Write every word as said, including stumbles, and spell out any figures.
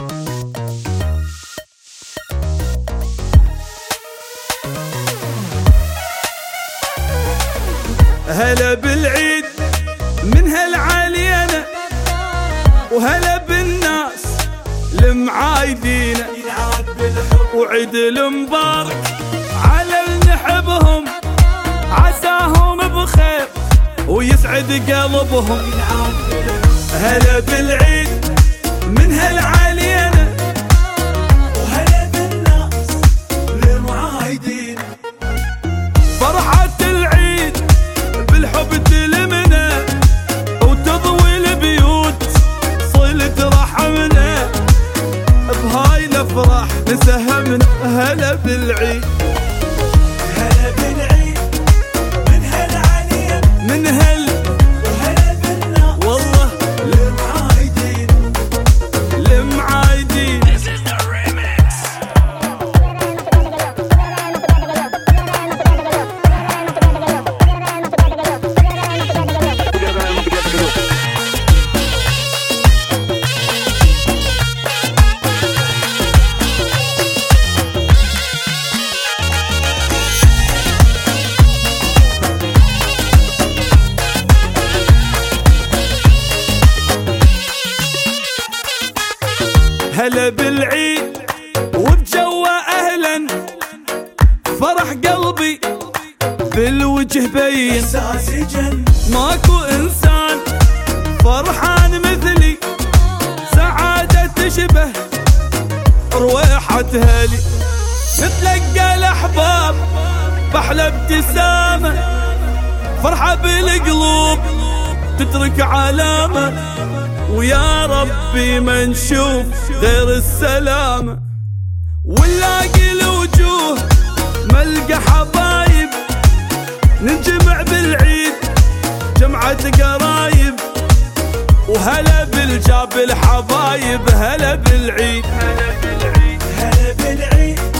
هلا بالعيد من هالعالينا، وهلا بالناس المعايدينا، وعيد المبارك على النحبهم، عساهم بخير ويسعد قلبهم. هلا بالعيد من هالعالينا، وهلا بالناس المعايدين، فرحة العيد بالحب تلمنا وتضوي البيوت صلة رحمنا، بهاي الافراح نسهمنا. هلا بالعيد هلا بالعيد من هالعالية، من هل وهلا بالناس والله المعايدين المعايدين. هلا بالعيد وبجوا اهلا، فرح قلبي بالوجه بين، احساسي جن ماكو انسان فرحان مثلي، سعادة تشبه رويحة هالي، نتلقى الاحباب باحلى ابتسامة، فرحة بالقلوب تترك علامة، ويا ربي ما نشوف غير السلامة، ونلاقي الوجوه ملقى حبايب، ننجمع بالعيد جمعة قرايب، وهلا بالجاب الحبايب. هلا بالعيد هلا بالعيد